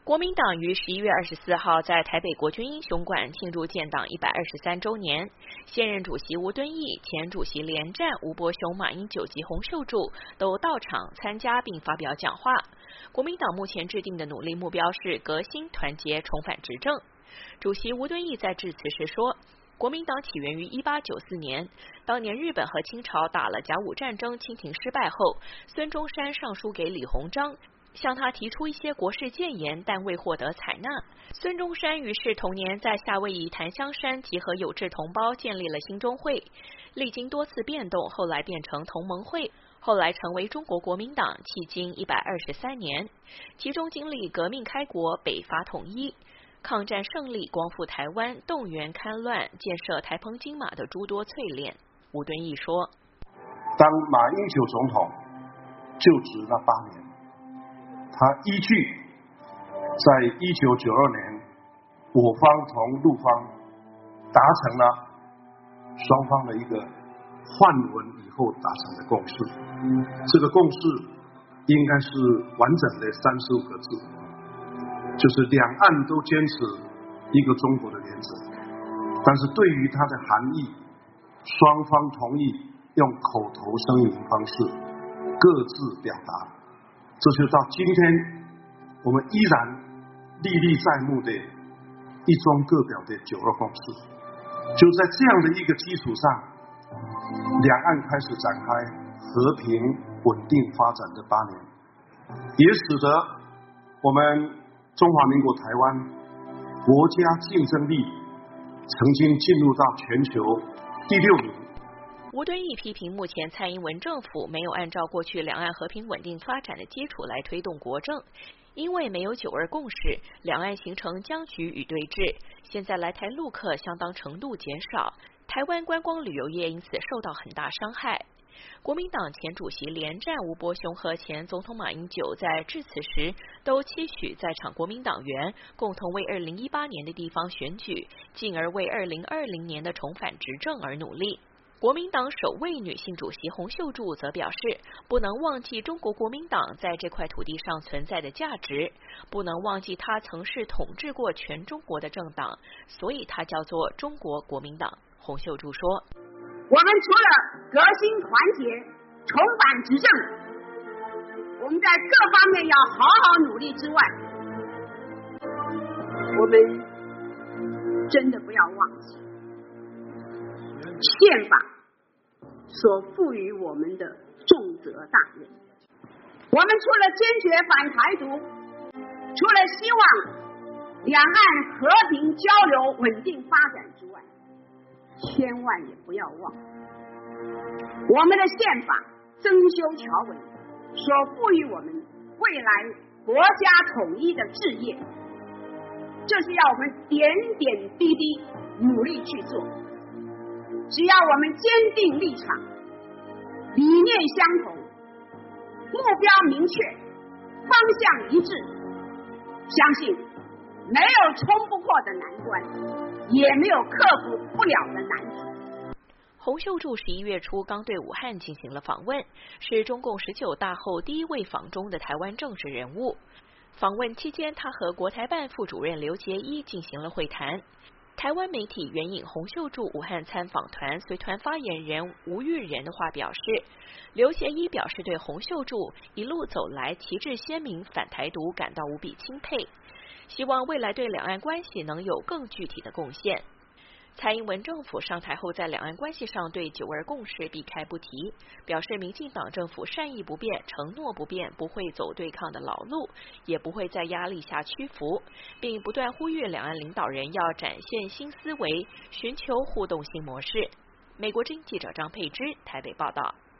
国民党于11月24号在台北国军英雄馆庆祝建党123周年，现任主席吴敦义、前主席连战、吴伯雄、马英九及洪秀柱都到场参加并发表讲话。国民党目前制定的努力目标是革新团结重返执政。主席吴敦义在致辞时说，国民党起源于1894年，当年日本和清朝打了甲午战争，清廷失败后，孙中山上书给李鸿章，向他提出一些国事谏言，但未获得采纳。孙中山于是同年在夏威夷檀香山集合有志同胞，建立了兴中会，历经多次变动，后来变成同盟会，后来成为中国国民党，迄今123年，其中经历革命开国、北伐统一、抗战胜利、光复台湾、动员戡乱、建设台澎金马的诸多淬炼。吴敦义说， 当马英九总统就职那8年，他依据在1992年我方同陆方达成了双方的一个换文以后达成的共识，这个共识应该是完整的35个字，就是两岸都坚持一个中国的原则，但是对于它的含义，双方同意用口头声明方式各自表达，这就到今天我们依然历历在目的一中各表的9·2共识。就在这样的一个基础上，两岸开始展开和平稳定发展的8年，也使得我们中华民国台湾国家竞争力曾经进入到全球第6名。 吴敦义批评目前蔡英文政府没有按照过去两岸和平稳定发展的基础来推动国政，因为没有9·2共识，两岸形成僵局与对峙，现在来台陆客相当程度减少，台湾观光旅游业因此受到很大伤害。国民党前主席连战、吴伯雄和前总统马英九在致辞时都期许在场国民党员共同为2018年的地方选举，进而为2020年的重返执政而努力。国民党首位女性主席洪秀柱则表示，不能忘记中国国民党在这块土地上存在的价值，不能忘记它曾是统治过全中国的政党，所以它叫做中国国民党。洪秀柱说， 我们除了革新团结重返执政，我们在各方面要好好努力之外，我们真的不要忘记宪法所赋予我们的重责大任。我们除了坚决反台独，除了希望两岸和平交流稳定发展之外，千万也不要忘我们的宪法增修条文所赋予我们未来国家统一的志业，这是要我们点点滴滴努力去做。只要我们坚定立场，理念相同，目标明确，方向一致，相信没有冲不过的难关，也没有克服不了的难题。 洪秀柱11月初刚对武汉进行了访问，是中共19大后第一位访中的台湾政治人物。访问期间，他和国台办副主任刘捷一进行了会谈。台湾媒体援引洪秀柱武汉参访团随团发言人吴玉仁的话表示，刘捷一表示对洪秀柱一路走来旗帜鲜明反台独感到无比钦佩，希望未来对两岸关系能有更具体的贡献。蔡英文政府上台后，在两岸关系上对9·2共识避开不提，表示民进党政府善意不变，承诺不变，不会走对抗的老路，也不会在压力下屈服，并不断呼吁两岸领导人要展现新思维，寻求互动新模式。美国之音记者张佩芝台北报道。